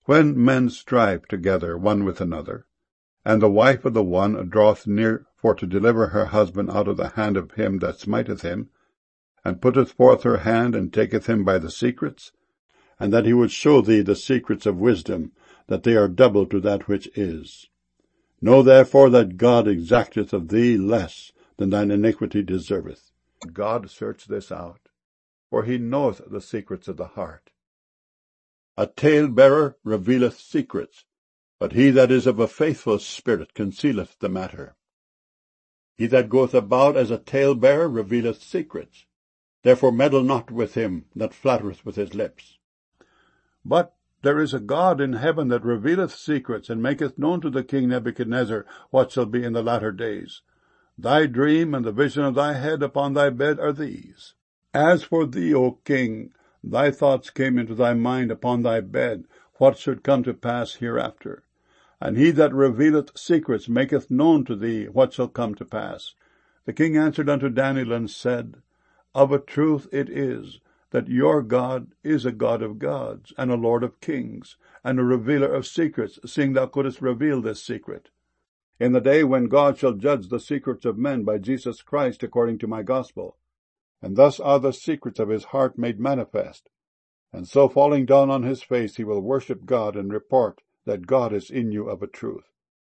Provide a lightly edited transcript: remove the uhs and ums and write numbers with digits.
When men strive together one with another, and the wife of the one draweth near for to deliver her husband out of the hand of him that smiteth him, and putteth forth her hand, and taketh him by the secrets, and that he would show thee the secrets of wisdom, that they are double to that which is. Know therefore that God exacteth of thee less than thine iniquity deserveth. God search this out, for he knoweth the secrets of the heart. A talebearer revealeth secrets, but he that is of a faithful spirit concealeth the matter. He that goeth about as a talebearer revealeth secrets. Therefore meddle not with him that flattereth with his lips. But there is a God in heaven that revealeth secrets, and maketh known to the king Nebuchadnezzar what shall be in the latter days. Thy dream and the vision of thy head upon thy bed are these. As for thee, O king, thy thoughts came into thy mind upon thy bed, what should come to pass hereafter. And he that revealeth secrets maketh known to thee what shall come to pass. The king answered unto Daniel, and said, Of a truth it is, that your God is a God of gods, and a Lord of kings, and a revealer of secrets, seeing thou couldest reveal this secret. In the day when God shall judge the secrets of men by Jesus Christ according to my gospel. And thus are the secrets of his heart made manifest. And so falling down on his face he will worship God, and report that God is in you of a truth.